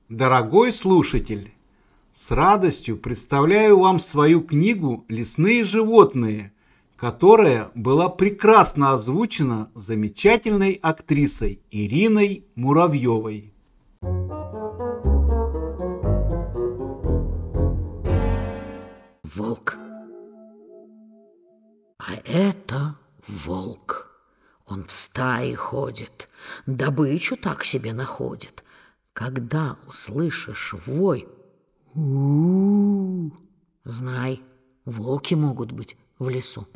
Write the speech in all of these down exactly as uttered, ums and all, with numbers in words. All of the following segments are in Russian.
Дорогой слушатель, с радостью представляю вам свою книгу «Лесные животные», которая была прекрасно озвучена замечательной актрисой Ириной Муравьевой. Волк. А это волк. Он в стае ходит, добычу так себе находит. Когда услышишь вой, у-у-у, знай, волки могут быть в лесу.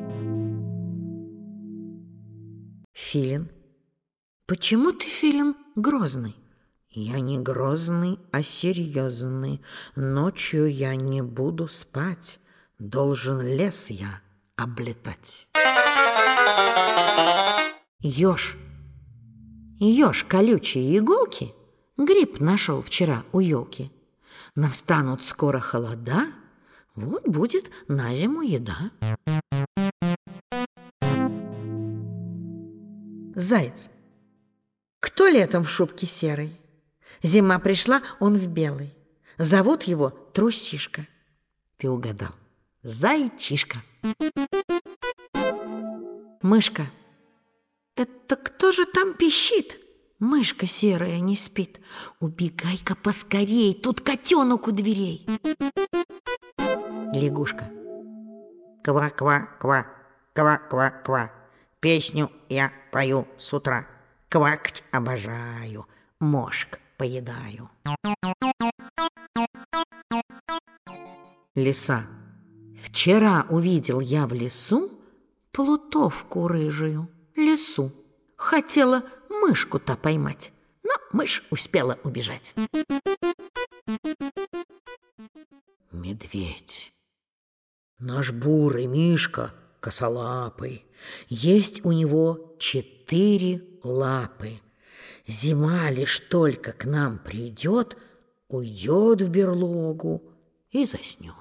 Филин. Почему ты, Филин, грозный? Я не грозный, а серьезный. Ночью я не буду спать. Должен лес я облетать. Ёж. Ёж колючие иголки гриб нашел вчера у елки. Настанут скоро холода, вот будет на зиму еда. Заяц. Кто летом в шубке серой? Зима пришла, он в белой. Зовут его Трусишка. Ты угадал. Зайчишка. Мышка. Это кто же там пищит? Мышка серая не спит. Убегай-ка поскорей, тут котенок у дверей. Лягушка. Ква-ква-ква, ква-ква-ква. Песню я пою с утра. Квакать обожаю, мошк поедаю. Лиса. Вчера увидел я в лесу плутовку рыжую, лису. Хотела мышку-то поймать, но мышь успела убежать. Медведь. Наш бурый Мишка косолапый. Есть у него четыре лапы. Зима лишь только к нам придет, уйдет в берлогу и заснет.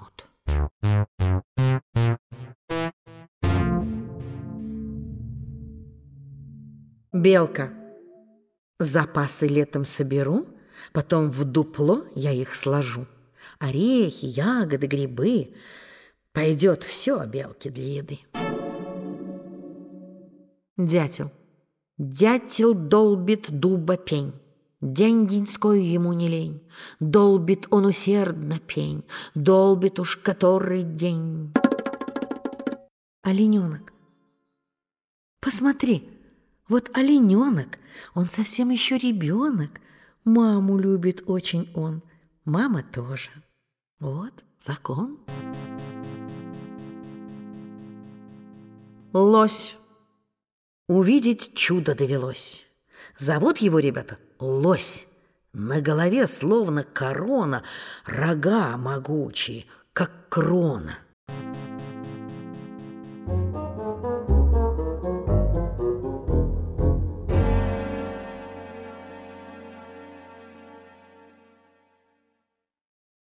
Белка. Запасы летом соберу, потом в дупло я их сложу. Орехи, ягоды, грибы. Пойдет все белке для еды. Дятел. Дятел долбит дуба пень. День-деньской ему не лень. Долбит он усердно пень. Долбит уж который день. Олененок. Посмотри, вот олененок, он совсем еще ребенок. Маму любит очень он, мама тоже. Вот закон. Лось. Увидеть чудо довелось. Зовут его, ребята, Лось. На голове словно корона, рога могучие, как крона.